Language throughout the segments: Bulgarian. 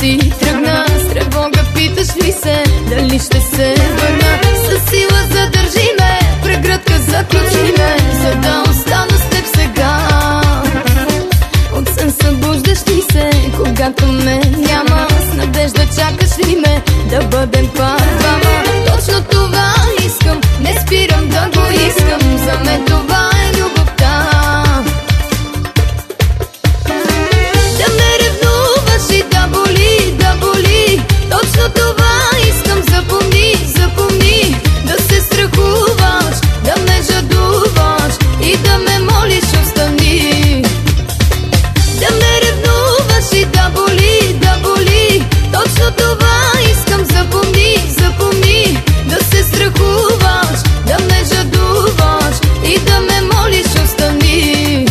си тръгна, с тревога питаш ли се дали ще се върна. Със сила задържи ме, прегръдка заключи ме, за да остана с теб сега. От сън събуждаш ли се, когато ме няма, с надежда чакаш ли ме да бъдем пак двама. Точно това искам, не спирам да го искам, за мен това е любовта. Да ме ревнуваш и да боли, да боли, точно това искам, запомни, запомни. Да се страхуваш, да ме жадуваш и да ме молиш остани. Да ме ревнуваш и да боли, да боли, точно това искам, запомни, запомни. Да се страхуваш, да ме жадуваш и да ме молиш остани.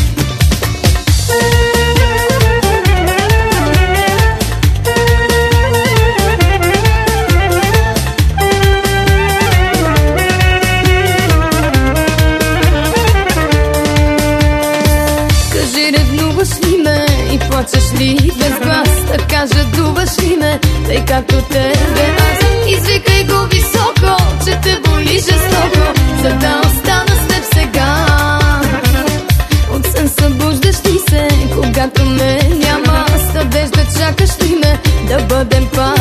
Кажи, ревнуваш ли ме и плачеш ли без глас? Така жадуваш ли ме, тъй както тебе аз? Извикай го високо, че те боли жестоко, за да остана с теб сега. От сън събуждаш ли се, когато ме няма, с надежда чакаш ли ме да бъдем пак